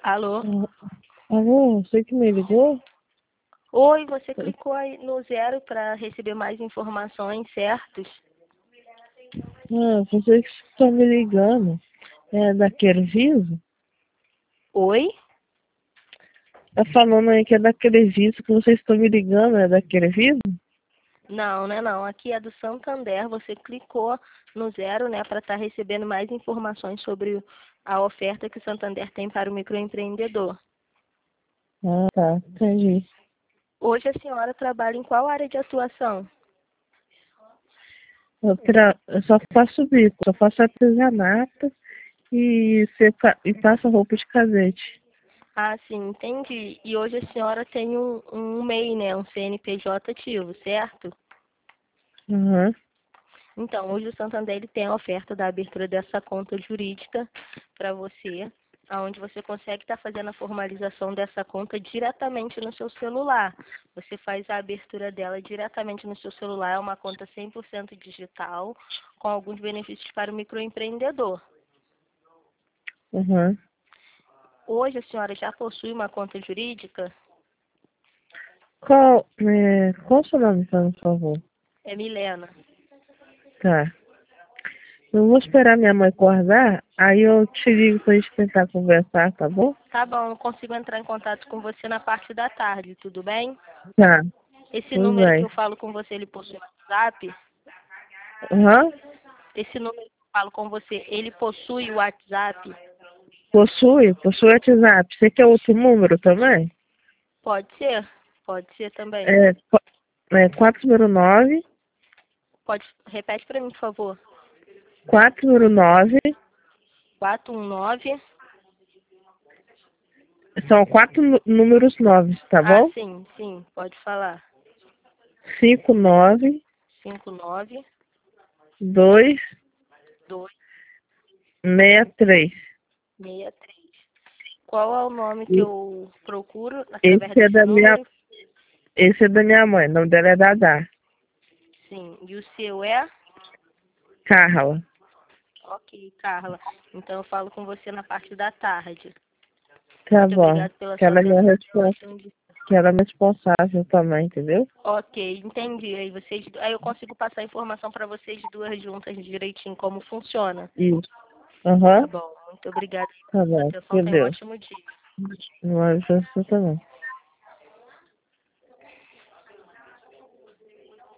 Alô? Alô, você que me ligou? Oi, você clicou aí no 0 para receber mais informações, certos? Você que está me ligando. É da Querviso? Oi? Tá falando aí que é da Querviso que vocês estão me ligando, é da Querviso? Não, né não. Aqui é do Santander. Você clicou no 0, né, para estar recebendo mais informações sobre a oferta que o Santander tem para o microempreendedor. Ah, tá, entendi. Hoje a senhora trabalha em qual área de atuação? Eu só faço bico, só faço artesanato e passo roupa de casete. Ah, sim, entendi. E hoje a senhora tem um MEI, né, um CNPJ ativo, certo? Aham. Então, hoje o Santander ele tem a oferta da abertura dessa conta jurídica para você, onde você consegue estar fazendo a formalização dessa conta diretamente no seu celular. Você faz a abertura dela diretamente no seu celular, é uma conta 100% digital, com alguns benefícios para o microempreendedor. Aham. Hoje a senhora já possui uma conta jurídica? Qual o seu nome, então, por favor? É Milena. Tá. Eu vou esperar minha mãe acordar, aí eu te ligo pra gente tentar conversar, tá bom? Tá bom, eu consigo entrar em contato com você na parte da tarde, tudo bem? Tá, Esse tudo número que bem. eu falo com você, ele possui WhatsApp? Aham. Esse número que eu falo com você, ele possui o WhatsApp? Possui WhatsApp. Você quer outro número também? Pode ser também. É, 409, Repete para mim, por favor. 409, 419. são quatro números 9, tá Ah, bom? sim, sim, pode falar. 59, 59 2, 2 63. 63. Qual é o nome que E eu procuro através esse é desse da minha, número? esse é da minha mãe, o nome dela é Dadá. Sim. E o seu é? Carla. Ok, Carla. Então eu falo com você na parte da tarde. Tá Muito bom. obrigada pela Que sua ela é minha atenção. que ela é minha responsável também, entendeu? Ok, entendi. Aí eu consigo passar a informação para vocês duas juntas direitinho como funciona. Isso. Tá Aham. bom. Muito obrigada Tá pela bom. atenção. Meu Tenha um Deus. ótimo dia. Mas você também.